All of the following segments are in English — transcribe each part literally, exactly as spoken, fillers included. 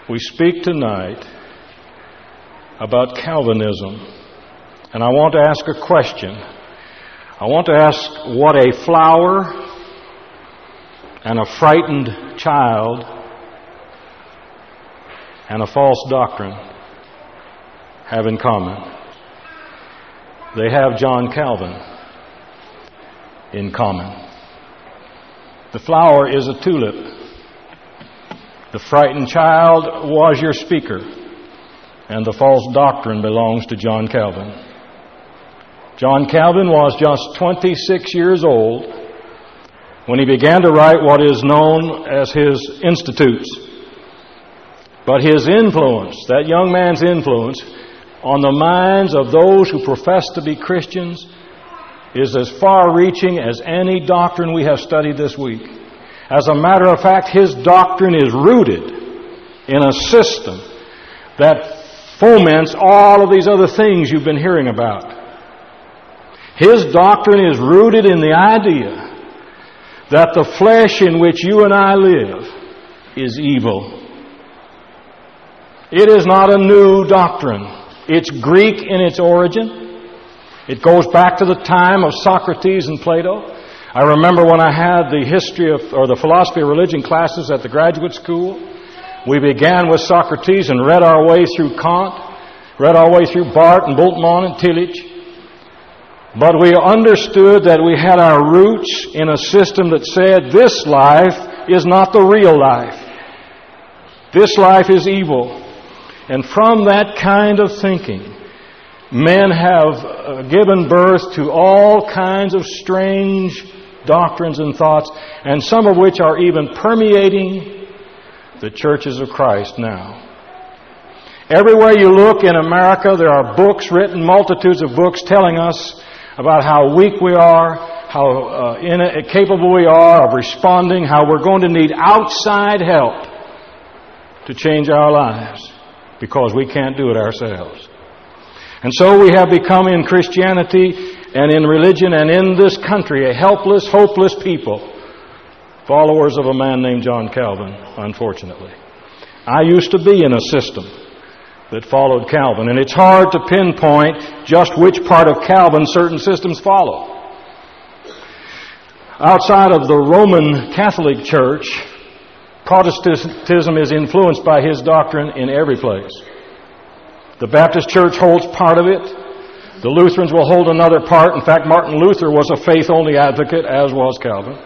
We speak tonight about Calvinism, and I want to ask a question. I want to ask what a flower and a frightened child and a false doctrine have in common. They have John Calvin in common. The flower is a tulip. The frightened child was your speaker, and the false doctrine belongs to John Calvin. John Calvin was just twenty-six years old when he began to write what is known as his Institutes. But his influence, that young man's influence, on the minds of those who profess to be Christians is as far-reaching as any doctrine we have studied this week. As a matter of fact, his doctrine is rooted in a system that foments all of these other things you've been hearing about. His doctrine is rooted in the idea that the flesh in which you and I live is evil. It is not a new doctrine. It's Greek in its origin. It goes back to the time of Socrates and Plato. I remember when I had the history of, or the philosophy of religion classes at the graduate school, we began with Socrates and read our way through Kant, read our way through Barth and Bultmann and Tillich. But we understood that we had our roots in a system that said this life is not the real life. This life is evil. And from that kind of thinking, men have uh, given birth to all kinds of strange doctrines and thoughts, and some of which are even permeating the churches of Christ now. Everywhere you look in America, there are books written, multitudes of books telling us about how weak we are, how uh, incapable we are of responding, how we're going to need outside help to change our lives because we can't do it ourselves. And so we have become in Christianity and in religion and in this country a helpless, hopeless people, followers of a man named John Calvin, unfortunately. I used to be in a system that followed Calvin, and it's hard to pinpoint just which part of Calvin certain systems follow. Outside of the Roman Catholic Church, Protestantism is influenced by his doctrine in every place. The Baptist Church holds part of it. The Lutherans will hold another part. In fact, Martin Luther was a faith-only advocate, as was Calvin.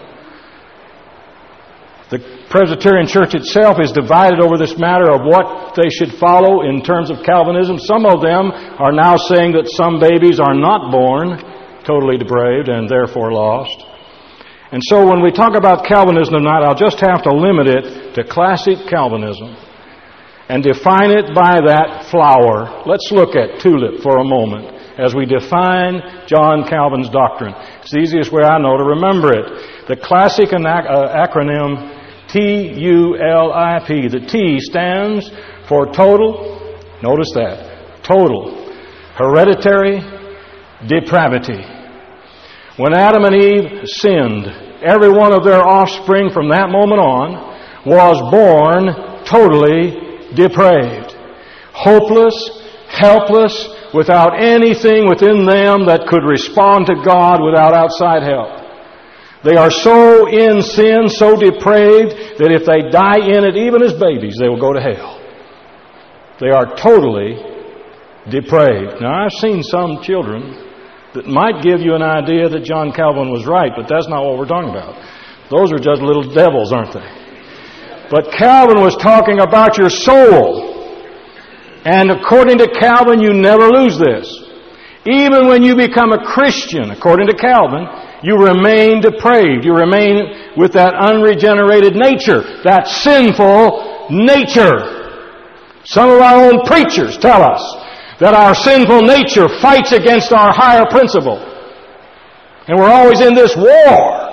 The Presbyterian Church itself is divided over this matter of what they should follow in terms of Calvinism. Some of them are now saying that some babies are not born totally depraved and therefore lost. And so when we talk about Calvinism tonight, I'll just have to limit it to classic Calvinism and define it by that flower. Let's look at tulip for a moment as we define John Calvin's doctrine. It's the easiest way I know to remember it. The classic acronym T U L I P. The T stands for total, notice that, total, hereditary depravity. When Adam and Eve sinned, every one of their offspring from that moment on was born totally depraved, hopeless, helpless, without anything within them that could respond to God without outside help. They are so in sin, so depraved, that if they die in it, even as babies, they will go to hell. They are totally depraved. Now, I've seen some children that might give you an idea that John Calvin was right, but that's not what we're talking about. Those are just little devils, aren't they? But Calvin was talking about your soul. And according to Calvin, you never lose this. Even when you become a Christian, according to Calvin, you remain depraved. You remain with that unregenerated nature, that sinful nature. Some of our own preachers tell us that our sinful nature fights against our higher principle. And we're always in this war.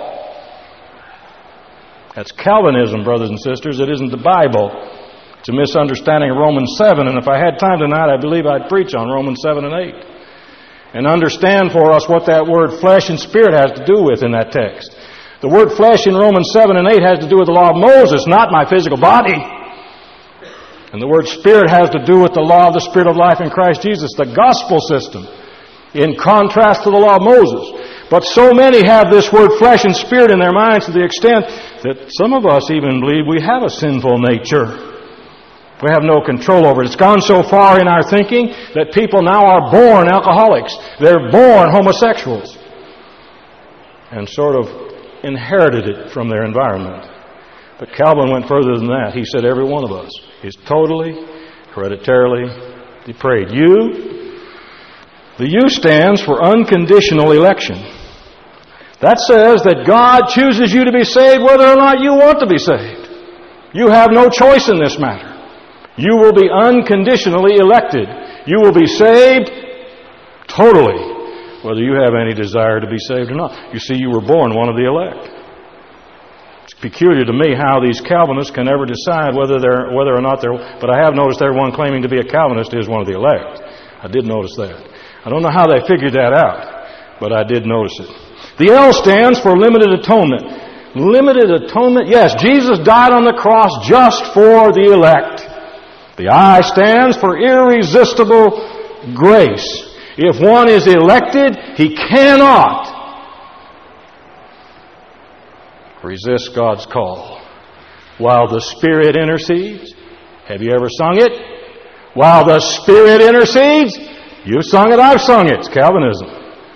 That's Calvinism, brothers and sisters. It isn't the Bible. It's a misunderstanding of Romans seven, and if I had time tonight, I believe I'd preach on Romans seven and eight and understand for us what that word flesh and spirit has to do with in that text. The word flesh in Romans seven and eight has to do with the law of Moses, not my physical body. And the word Spirit has to do with the law of the Spirit of life in Christ Jesus, the gospel system, in contrast to the law of Moses. But so many have this word flesh and spirit in their minds to the extent that some of us even believe we have a sinful nature. We have no control over it. It's gone so far in our thinking that people now are born alcoholics. They're born homosexuals. And sort of inherited it from their environment. But Calvin went further than that. He said every one of us is totally, hereditarily depraved. You, the U stands for unconditional election. That says that God chooses you to be saved whether or not you want to be saved. You have no choice in this matter. You will be unconditionally elected. You will be saved totally, whether you have any desire to be saved or not. You see, you were born one of the elect. It's peculiar to me how these Calvinists can ever decide whether they're whether or not they're. But I have noticed everyone claiming to be a Calvinist is one of the elect. I did notice that. I don't know how they figured that out, but I did notice it. The L stands for limited atonement. Limited atonement, yes, Jesus died on the cross just for the elect. The I stands for irresistible grace. If one is elected, he cannot resist God's call. While the Spirit intercedes. Have you ever sung it? While the Spirit intercedes. You've sung it, I've sung it. It's Calvinism.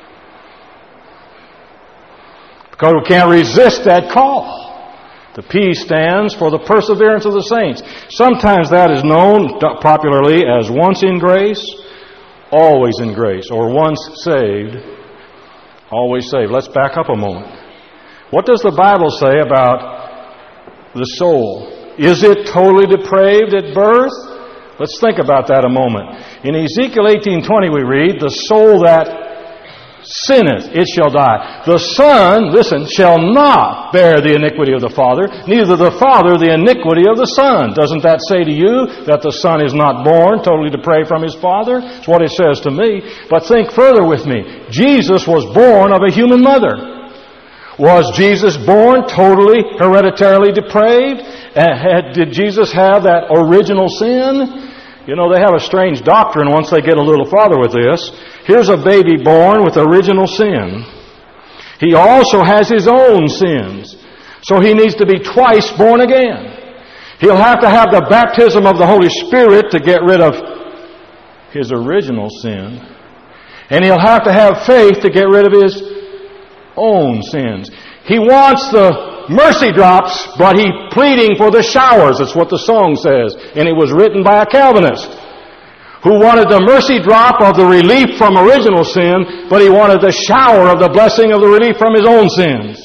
Because we can't resist that call. The P stands for the perseverance of the saints. Sometimes that is known popularly as once in grace, always in grace, or once saved, always saved. Let's back up a moment. What does the Bible say about the soul? Is it totally depraved at birth? Let's think about that a moment. In Ezekiel eighteen twenty we read, the soul that sinneth, it shall die. The Son, listen, shall not bear the iniquity of the Father, neither the Father the iniquity of the Son. Doesn't that say to you that the Son is not born totally depraved from His Father? That's what it says to me. But think further with me. Jesus was born of a human mother. Was Jesus born totally hereditarily depraved? Uh, did Jesus have that original sin? You know, they have a strange doctrine once they get a little farther with this. Here's a baby born with original sin. He also has his own sins. So he needs to be twice born again. He'll have to have the baptism of the Holy Spirit to get rid of his original sin. And he'll have to have faith to get rid of his own sins. He wants the mercy drops, but he's pleading for the showers. That's what the song says. And it was written by a Calvinist who wanted the mercy drop of the relief from original sin, but he wanted the shower of the blessing of the relief from his own sins.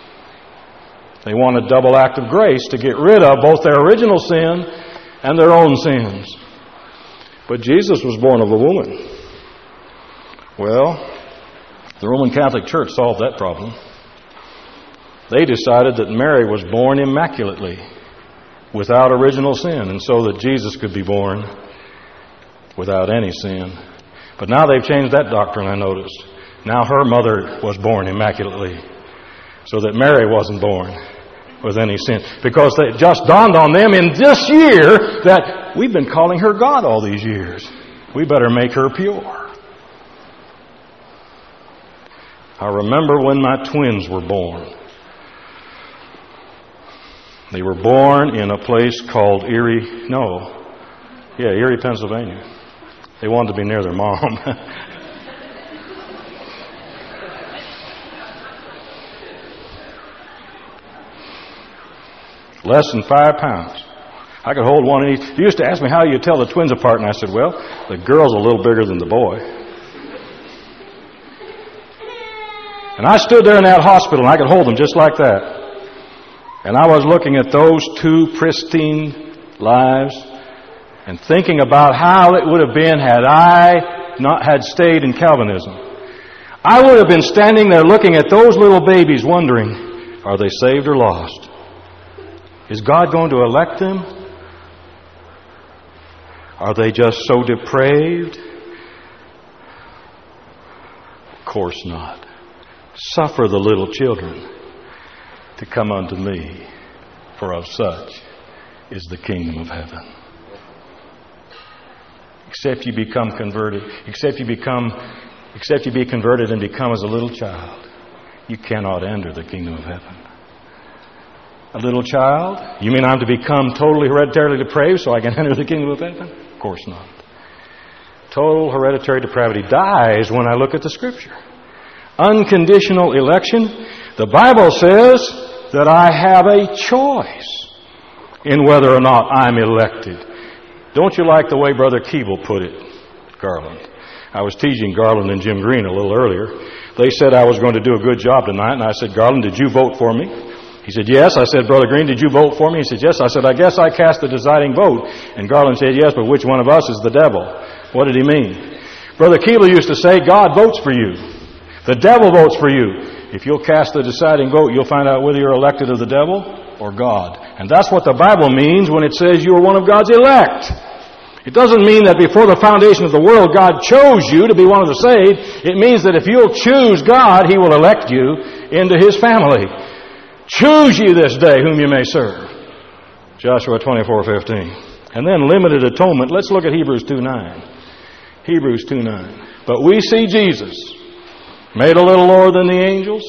They want a double act of grace to get rid of both their original sin and their own sins. But Jesus was born of a woman. Well, the Roman Catholic Church solved that problem. They decided that Mary was born immaculately, without original sin, and so that Jesus could be born without any sin. But now they've changed that doctrine, I noticed. Now her mother was born immaculately, so that Mary wasn't born with any sin. Because it just dawned on them in this year that we've been calling her God all these years. We better make her pure. I remember when my twins were born. They were born in a place called Erie, no, yeah, Erie, Pennsylvania. They wanted to be near their mom. Less than five pounds. I could hold one in each. You used to ask me how you tell the twins apart, and I said, well, the girl's a little bigger than the boy. And I stood there in that hospital, and I could hold them just like that. And I was looking at those two pristine lives and thinking about how it would have been had I not had stayed in Calvinism. I would have been standing there looking at those little babies wondering, are they saved or lost? Is God going to elect them? Are they just so depraved? Of course not. Suffer the little children to come unto me, for of such is the kingdom of heaven. except you become converted, except you become, except you be converted and become as a little child, you cannot enter the kingdom of heaven. A little child? You mean I'm to become totally hereditarily depraved so I can enter the kingdom of heaven? Of course not. Total hereditary depravity dies when I look at the Scripture. Unconditional election. The Bible says that I have a choice in whether or not I'm elected. Don't you like the way Brother Keeble put it, Garland? I was teasing Garland and Jim Green a little earlier. They said I was going to do a good job tonight, and I said, Garland, did you vote for me? He said, yes. I said, Brother Green, did you vote for me? He said, yes. I said, I guess I cast the deciding vote. And Garland said, yes, but which one of us is the devil? What did he mean? Brother Keeble used to say, God votes for you. The devil votes for you. If you'll cast the deciding vote, you'll find out whether you're elected of the devil or God. And that's what the Bible means when it says you are one of God's elect. It doesn't mean that before the foundation of the world God chose you to be one of the saved. It means that if you'll choose God, He will elect you into His family. Choose ye this day whom you may serve. Joshua twenty-four fifteen. And then limited atonement. Let's look at Hebrews two nine. Hebrews two nine. But we see Jesus made a little lower than the angels,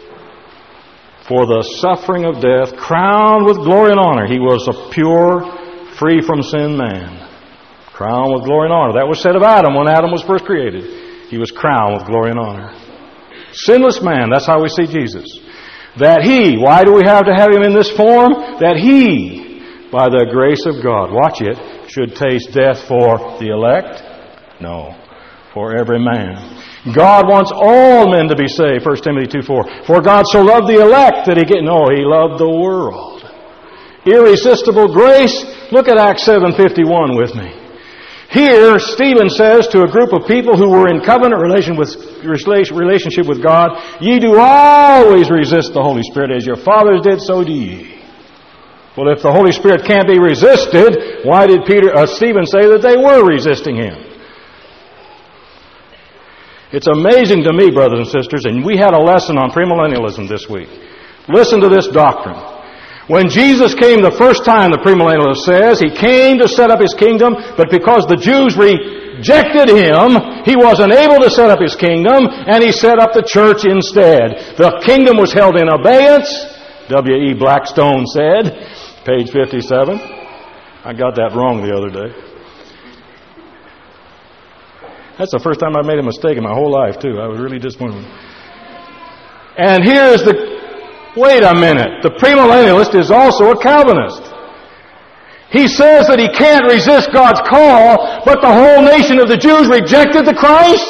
for the suffering of death, crowned with glory and honor. He was a pure, free from sin man. Crowned with glory and honor. That was said of Adam when Adam was first created. He was crowned with glory and honor. Sinless man, that's how we see Jesus. That He, why do we have to have Him in this form? That He, by the grace of God, watch it, should taste death for the elect? No, for every man. God wants all men to be saved, First Timothy two four. For God so loved the elect that He get no, He loved the world. Irresistible grace. Look at Acts seven fifty-one with me. Here, Stephen says to a group of people who were in covenant relation with, relationship with God, ye do always resist the Holy Spirit as your fathers did, so do ye. Well, if the Holy Spirit can't be resisted, why did Peter, uh, Stephen say that they were resisting Him? It's amazing to me, brothers and sisters, and we had a lesson on premillennialism this week. Listen to this doctrine. When Jesus came the first time, the premillennialist says, He came to set up His kingdom, but because the Jews rejected Him, He wasn't able to set up His kingdom, and He set up the church instead. The kingdom was held in abeyance, W E Blackstone said, page fifty-seven. I got that wrong the other day. That's the first time I've made a mistake in my whole life, too. I was really disappointed. And here's the... Wait a minute. The premillennialist is also a Calvinist. He says that he can't resist God's call, but the whole nation of the Jews rejected the Christ.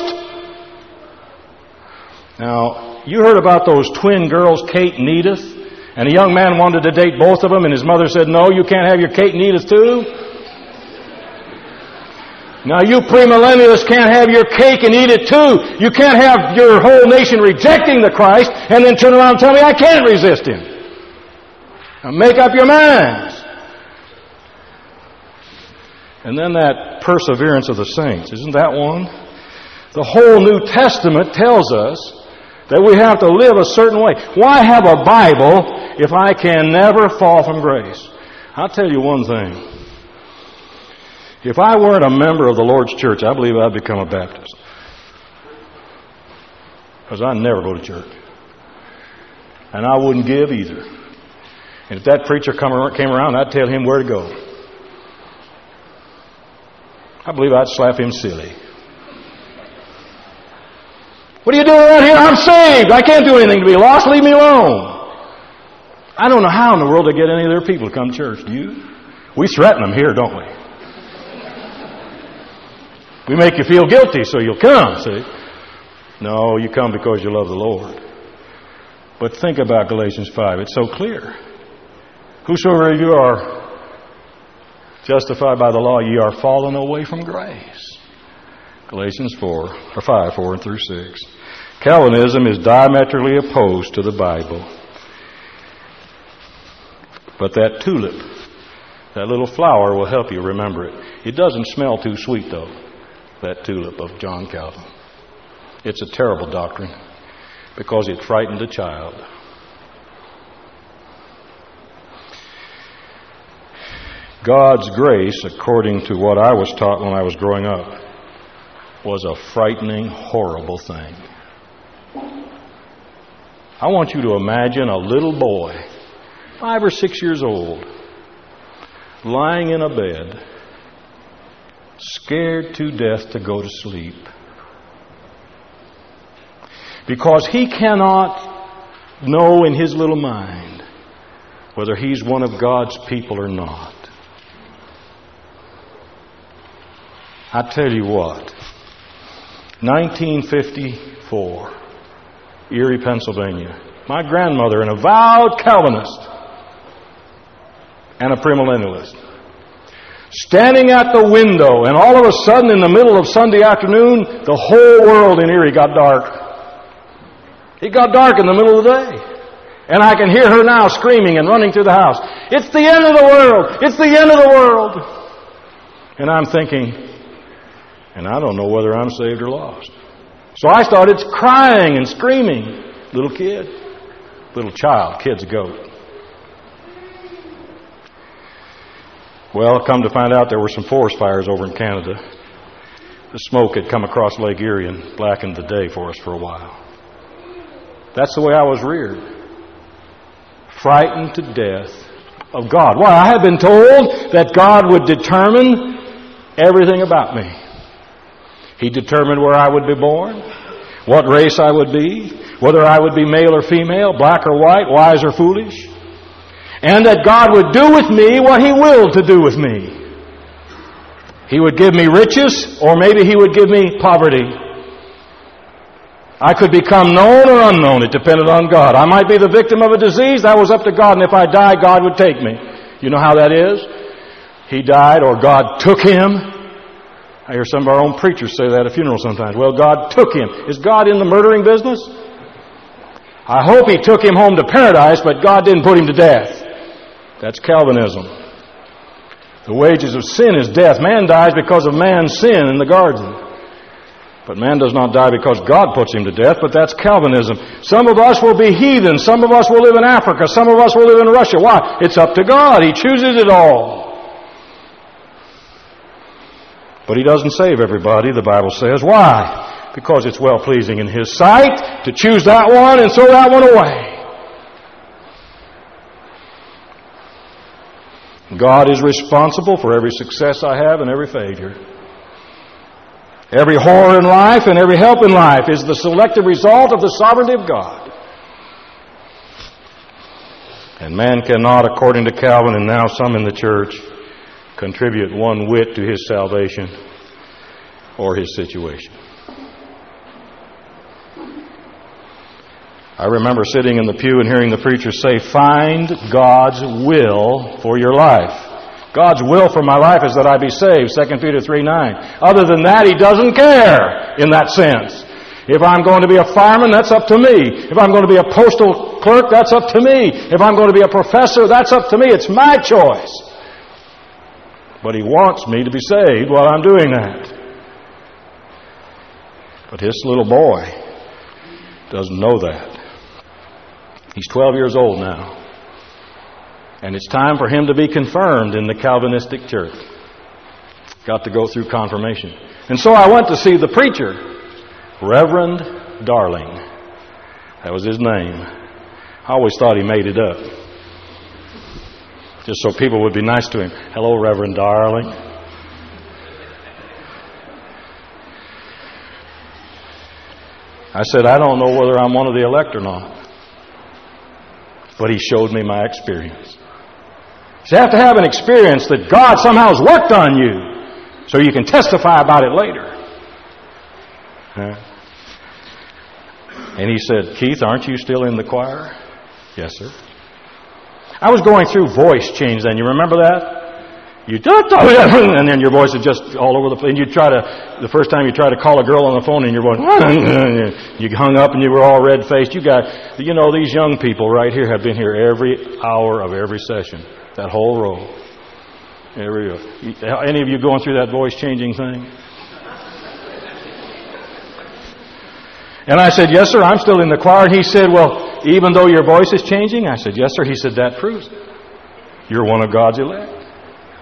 Now, you heard about those twin girls, Kate and Edith, and a young man wanted to date both of them, and his mother said, no, you can't have your Kate and Edith too. Now, you premillennialists can't have your cake and eat it too. You can't have your whole nation rejecting the Christ and then turn around and tell me I can't resist Him. Now, make up your minds. And then that perseverance of the saints. Isn't that one? The whole New Testament tells us that we have to live a certain way. Why have a Bible if I can never fall from grace? I'll tell you one thing. If I weren't a member of the Lord's church, I believe I'd become a Baptist. Because I never go to church. And I wouldn't give either. And if that preacher come around, came around, I'd tell him where to go. I believe I'd slap him silly. What are you doing around here? I'm saved. I can't do anything to be lost. Leave me alone. I don't know how in the world they get any of their people to come to church. Do you? We threaten them here, don't we? We make you feel guilty, so you'll come, see? No, you come because you love the Lord. But think about Galatians five. It's so clear. Whosoever you are justified by the law, ye are fallen away from grace. Galatians four, or five, four through six. Calvinism is diametrically opposed to the Bible. But that tulip, that little flower will help you remember it. It doesn't smell too sweet, though. That tulip of John Calvin. It's a terrible doctrine because it frightened a child. God's grace, according to what I was taught when I was growing up, was a frightening, horrible thing. I want you to imagine a little boy, five or six years old, lying in a bed, scared to death to go to sleep. Because he cannot know in his little mind whether he's one of God's people or not. I tell you what, nineteen fifty-four, Erie, Pennsylvania. My grandmother, an avowed Calvinist and a premillennialist, standing at the window, and all of a sudden in the middle of Sunday afternoon, the whole world in Erie got dark. It got dark in the middle of the day. And I can hear her now screaming and running through the house. It's the end of the world! It's the end of the world! And I'm thinking, and I don't know whether I'm saved or lost. So I started crying and screaming. Little kid. Little child. Kid's a goat. Well, come to find out there were some forest fires over in Canada. The smoke had come across Lake Erie and blackened the day for us for a while. That's the way I was reared. Frightened to death of God. Why? I had been told that God would determine everything about me. He determined where I would be born, what race I would be, whether I would be male or female, black or white, wise or foolish, and that God would do with me what He willed to do with me. He would give me riches, or maybe He would give me poverty. I could become known or unknown. It depended on God. I might be the victim of a disease. That was up to God, and if I died, God would take me. You know how that is? He died, or God took him. I hear some of our own preachers say that at funerals sometimes. Well, God took him. Is God in the murdering business? I hope He took him home to paradise, but God didn't put him to death. That's Calvinism. The wages of sin is death. Man dies because of man's sin in the garden. But man does not die because God puts him to death, but that's Calvinism. Some of us will be heathens. Some of us will live in Africa. Some of us will live in Russia. Why? It's up to God. He chooses it all. But He doesn't save everybody, the Bible says. Why? Because it's well-pleasing in His sight to choose that one and throw that one away. God is responsible for every success I have and every failure. Every horror in life and every help in life is the selective result of the sovereignty of God. And man cannot, according to Calvin and now some in the church, contribute one whit to his salvation or his situation. I remember sitting in the pew and hearing the preacher say, "Find God's will for your life." God's will for my life is that I be saved, Second Peter three nine. Other than that, He doesn't care in that sense. If I'm going to be a fireman, that's up to me. If I'm going to be a postal clerk, that's up to me. If I'm going to be a professor, that's up to me. It's my choice. But He wants me to be saved while I'm doing that. But this little boy doesn't know that. He's twelve years old now. And it's time for him to be confirmed in the Calvinistic church. Got to go through confirmation. And so I went to see the preacher, Reverend Darling. That was his name. I always thought he made it up, just so people would be nice to him. "Hello, Reverend Darling." I said, "I don't know whether I'm one of the elect or not." But he showed me my experience. You have to have an experience that God somehow has worked on you so you can testify about it later. Huh? And he said, "Keith, aren't you still in the choir?" "Yes, sir." I was going through voice change then. You remember that? You and then your voice is just all over the place. And you try to, the first time you try to call a girl on the phone and your voice, you hung up and you were all red-faced. You got, you know, these young people right here have been here every hour of every session. That whole row. Every, any of you going through that voice changing thing? And I said, "Yes, sir, I'm still in the choir." And he said, "Well, even though your voice is changing?" I said, "Yes, sir." He said, "That proves it. You're one of God's elect."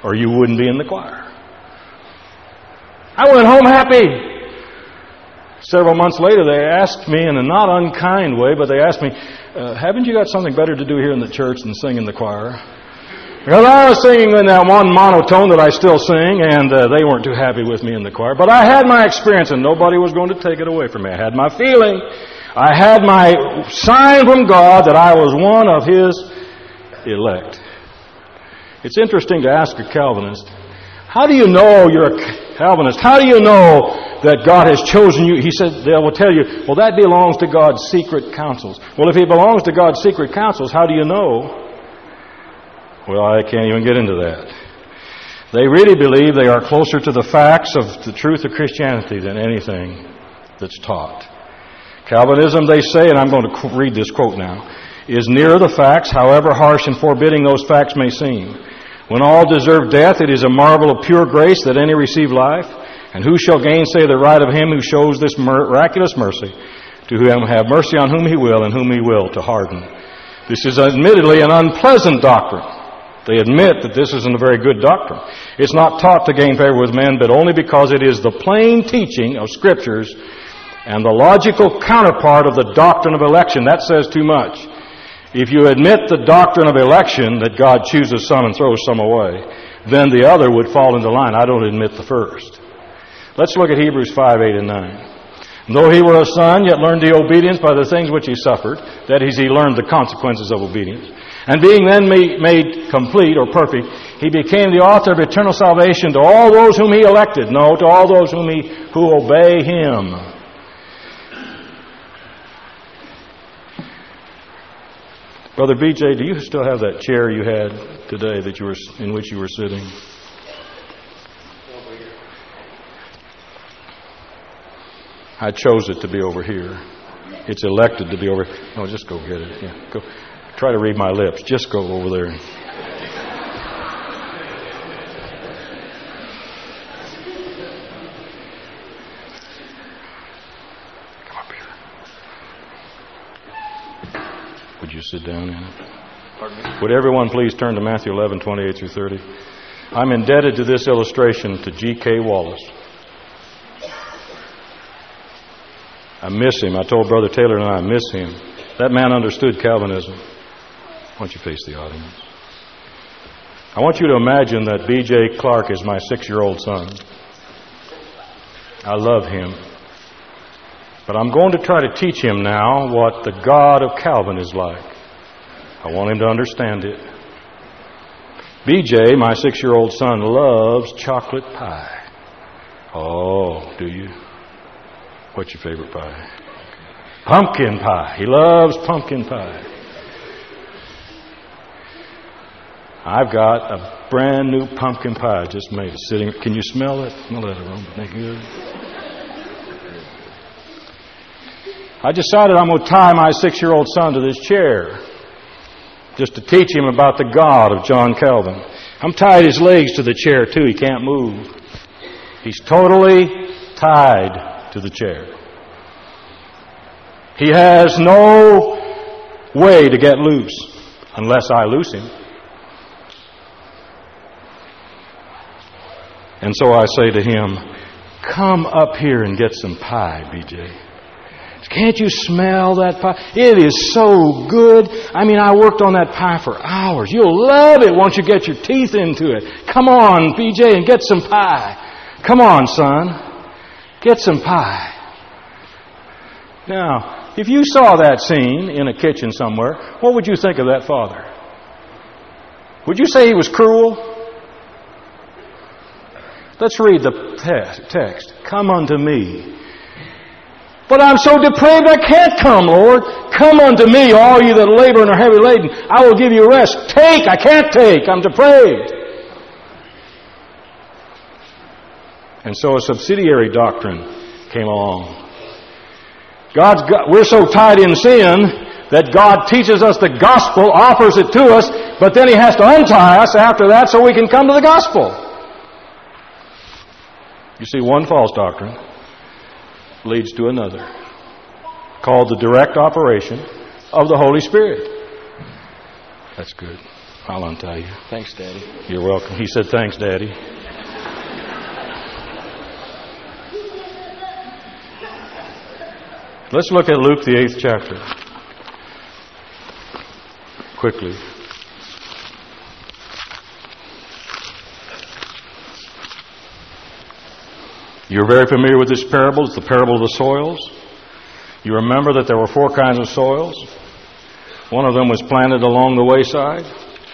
or you wouldn't be in the choir. I went home happy. Several months later, they asked me in a not unkind way, but they asked me, uh, haven't you got something better to do here in the church than sing in the choir? Because I was singing in that one monotone that I still sing, and uh, they weren't too happy with me in the choir. But I had my experience, and nobody was going to take it away from me. I had my feeling. I had my sign from God that I was one of His elect. It's interesting to ask a Calvinist, how do you know you're a Calvinist? How do you know that God has chosen you? He said, they will tell you, well, that belongs to God's secret counsels. Well, if it belongs to God's secret counsels, how do you know? Well, I can't even get into that. They really believe they are closer to the facts of the truth of Christianity than anything that's taught. Calvinism, they say, and I'm going to read this quote now, is nearer the facts, however harsh and forbidding those facts may seem. When all deserve death, it is a marvel of pure grace that any receive life. And who shall gainsay the right of Him who shows this miraculous mercy, to whom have mercy on whom He will, and whom He will to harden? This is admittedly an unpleasant doctrine. They admit that this isn't a very good doctrine. It's not taught to gain favor with men, but only because it is the plain teaching of Scriptures and the logical counterpart of the doctrine of election. That says too much. If you admit the doctrine of election, that God chooses some and throws some away, then the other would fall into line. I don't admit the first. Let's look at Hebrews five, eight, and nine. Though he were a son, yet learned he obedience by the things which he suffered. That is, he learned the consequences of obedience. And being then made complete or perfect, he became the author of eternal salvation to all those whom he elected. No, to all those whom he who obey him. Brother B J, do you still have that chair you had today that you were in which you were sitting? I chose it to be over here. It's elected to be over here. No, just go get it. Yeah, go. Try to read my lips. Just go over there. Come up here. Would you sit down in it? Pardon me? Would everyone please turn to Matthew eleven, twenty-eight through thirty? I'm indebted to this illustration to G K Wallace. I miss him. I told Brother Taylor and I, I miss him. That man understood Calvinism. Why don't you face the audience? I want you to imagine that B J Clark is my six-year-old son. I love him. But I'm going to try to teach him now what the God of Calvin is like. I want him to understand it. B J, my six-year-old son, loves chocolate pie. Oh, do you? What's your favorite pie? Pumpkin pie. He loves pumpkin pie. I've got a brand new pumpkin pie just made. Sitting. Can you smell it? Smell that aroma. Isn't that good? I decided I'm going to tie my six-year-old son to this chair just to teach him about the God of John Calvin. I'm tied his legs to the chair too. He can't move. He's totally tied to the chair. He has no way to get loose unless I loose him. And so I say to him, come up here and get some pie, B J. Can't you smell that pie? It is so good. I mean, I worked on that pie for hours. You'll love it once you get your teeth into it. Come on, B J, and get some pie. Come on, son. Get some pie. Now, if you saw that scene in a kitchen somewhere, what would you think of that father? Would you say he was cruel? Let's read the text. Come unto me. But I'm so depraved I can't come, Lord. Come unto me, all you that labor and are heavy laden. I will give you rest. Take, I can't take. I'm depraved. And so a subsidiary doctrine came along. God's got, we're so tied in sin that God teaches us the gospel, offers it to us, but then He has to untie us after that so we can come to the gospel. You see, one false doctrine leads to another, called the direct operation of the Holy Spirit. That's good. I'll untie you. Thanks, Daddy. You're welcome. He said, thanks, Daddy. Let's look at Luke, the eighth chapter. Quickly. You're very familiar with this parable. It's the parable of the soils. You remember that there were four kinds of soils. One of them was planted along the wayside.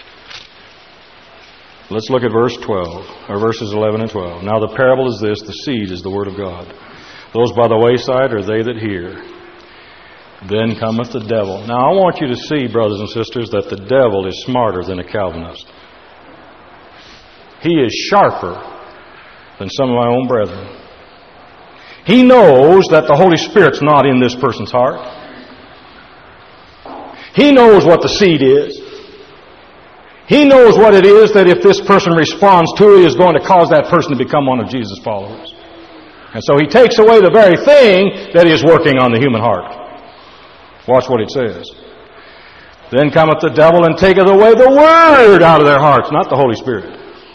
Let's look at verse twelve, or verses eleven and twelve. Now the parable is this: the seed is the word of God. Those by the wayside are they that hear. Then cometh the devil. Now I want you to see, brothers and sisters, that the devil is smarter than a Calvinist. He is sharper than some of my own brethren. He knows that the Holy Spirit's not in this person's heart. He knows what the seed is. He knows what it is that if this person responds to it is going to cause that person to become one of Jesus' followers. And so he takes away the very thing that is working on the human heart. Watch what it says. Then cometh the devil and taketh away the word out of their hearts, not the Holy Spirit,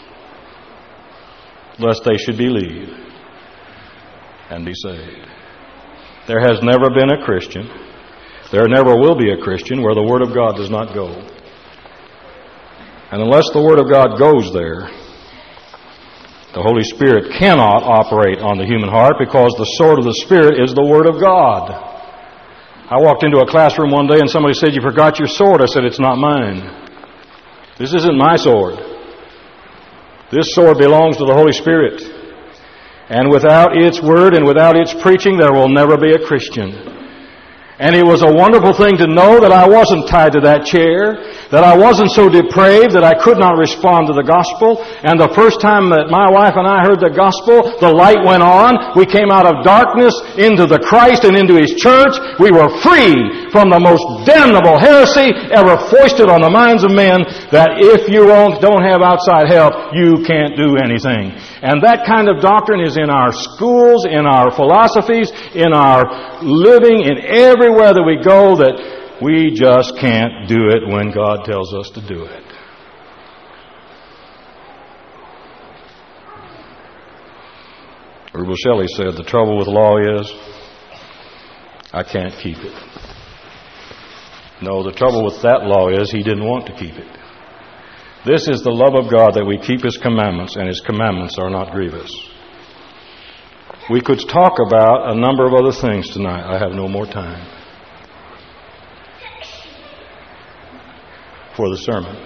lest they should believe and be saved. There has never been a Christian, there never will be a Christian where the Word of God does not go. And unless the Word of God goes there, the Holy Spirit cannot operate on the human heart, because the sword of the Spirit is the Word of God. I walked into a classroom one day and somebody said, "You forgot your sword." I said, "It's not mine. This isn't my sword. This sword belongs to the Holy Spirit. And without its word and without its preaching, there will never be a Christian." And it was a wonderful thing to know that I wasn't tied to that chair, that I wasn't so depraved that I could not respond to the gospel. And the first time that my wife and I heard the gospel, the light went on. We came out of darkness into the Christ and into His church. We were free from the most damnable heresy ever foisted on the minds of men, that if you don't have outside help, you can't do anything. And that kind of doctrine is in our schools, in our philosophies, in our living, in everywhere that we go, that we just can't do it when God tells us to do it. Rubel Shelley said, "The trouble with law is I can't keep it." No, the trouble with that law is He didn't want to keep it. This is the love of God, that we keep His commandments, and His commandments are not grievous. We could talk about a number of other things tonight. I have no more time for the sermon.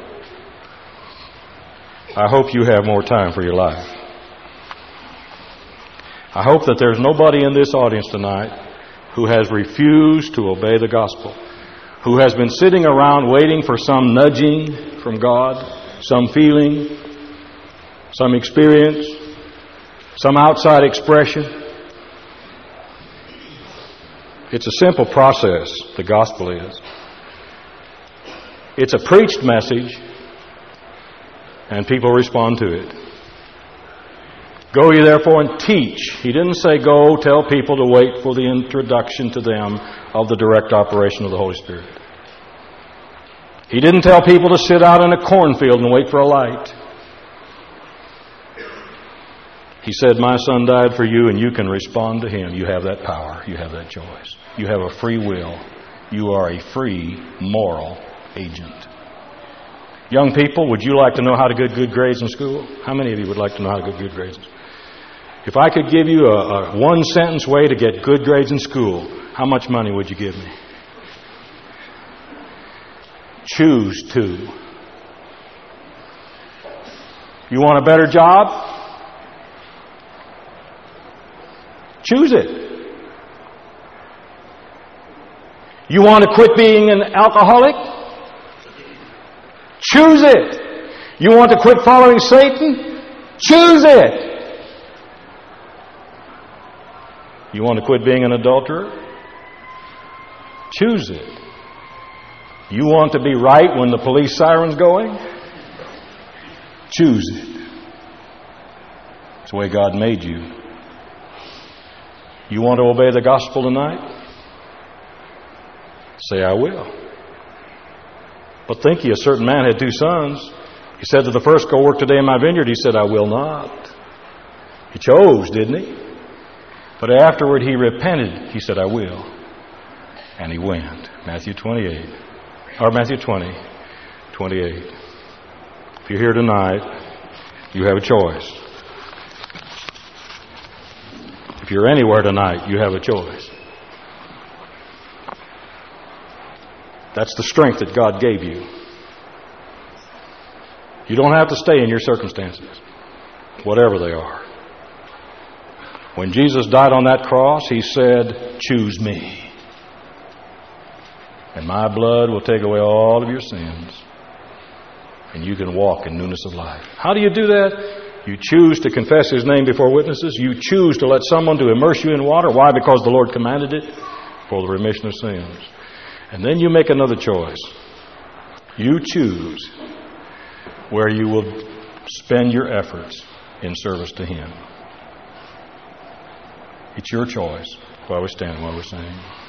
I hope you have more time for your life. I hope that there's nobody in this audience tonight who has refused to obey the gospel, who has been sitting around waiting for some nudging from God, some feeling, some experience, some outside expression. It's a simple process, the gospel is. It's a preached message, and people respond to it. Go ye therefore and teach. He didn't say go tell people to wait for the introduction to them of the direct operation of the Holy Spirit. He didn't tell people to sit out in a cornfield and wait for a light. He said, "My Son died for you, and you can respond to Him." You have that power. You have that choice. You have a free will. You are a free moral agent. Young people, would you like to know how to get good grades in school? How many of you would like to know how to get good grades? If I could give you a, a one-sentence way to get good grades in school, how much money would you give me? Choose to. You want a better job? Choose it. You want to quit being an alcoholic? Choose it. You want to quit following Satan? Choose it. You want to quit being an adulterer? Choose it. You want to be right when the police siren's going? Choose it. It's the way God made you. You want to obey the gospel tonight? Say, "I will." But think ye, a certain man had two sons. He said to the first, go work today in my vineyard. He said, I will not. He chose, didn't he? But afterward he repented. He said, I will. And he went. Matthew twenty-eight. Or Matthew twenty, twenty-eight. If you're here tonight, you have a choice. If you're anywhere tonight, you have a choice. That's the strength that God gave you. You don't have to stay in your circumstances, whatever they are. When Jesus died on that cross, He said, choose me. And my blood will take away all of your sins. And you can walk in newness of life. How do you do that? You choose to confess His name before witnesses. You choose to let someone to immerse you in water. Why? Because the Lord commanded it for the remission of sins. And then you make another choice. You choose where you will spend your efforts in service to Him. It's your choice. While we stand, while we're saying.